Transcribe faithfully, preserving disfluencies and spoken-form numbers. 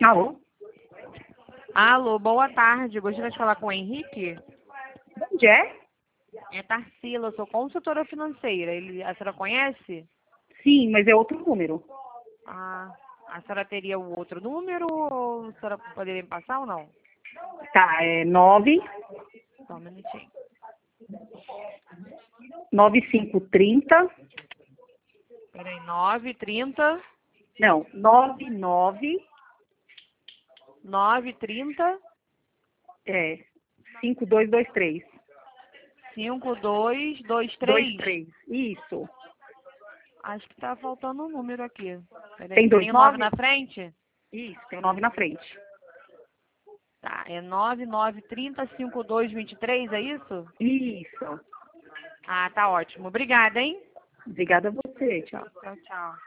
Alô? Alô, boa tarde. Gostaria de falar com o Henrique? Onde é? É Tarsila, eu sou consultora financeira. Ele, a senhora conhece? Sim, mas é outro número. Ah, a senhora teria o outro número ou a senhora poderia me passar ou não? Tá, é nove Só um minutinho. nove cinco trinta. Peraí, nove trinta, Não, nove nove nove trinta, é cinco dois dois três. cinco dois dois dois três. três. Isso. Acho que tá faltando um número aqui. Peraí, Tem dois tem o nove nove? na frente? Isso, tem o nove na frente. Tá, é nove nove trinta, cinco dois vinte e três, é isso? Isso. Ah, tá ótimo. Obrigada, hein? Obrigada a você. Tchau. Tchau, tchau.